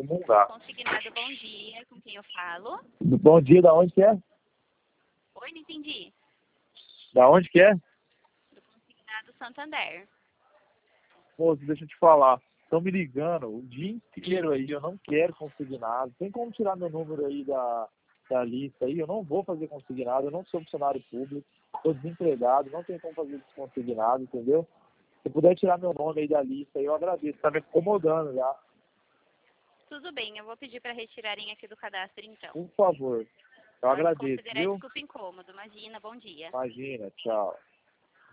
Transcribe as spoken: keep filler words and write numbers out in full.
não dá. Consignado, bom dia. Com quem eu falo? Bom dia, da onde que é? Oi, não entendi. Da onde que é? Do Consignado Santander. Moço, deixa eu te falar. Estão me ligando o dia inteiro aí, eu não quero consignado. Tem como tirar meu número aí da, da lista aí? Eu não vou fazer consignado, eu não sou funcionário público, estou desempregado, não tenho como fazer consignado, entendeu? Se puder tirar meu nome aí da lista aí, eu agradeço. Tá me incomodando já. Tudo bem, eu vou pedir para retirarem aqui do cadastro então. Por favor. Eu Pode agradeço, considerar viu? desculpa incômodo. Imagina, bom dia. Imagina, tchau.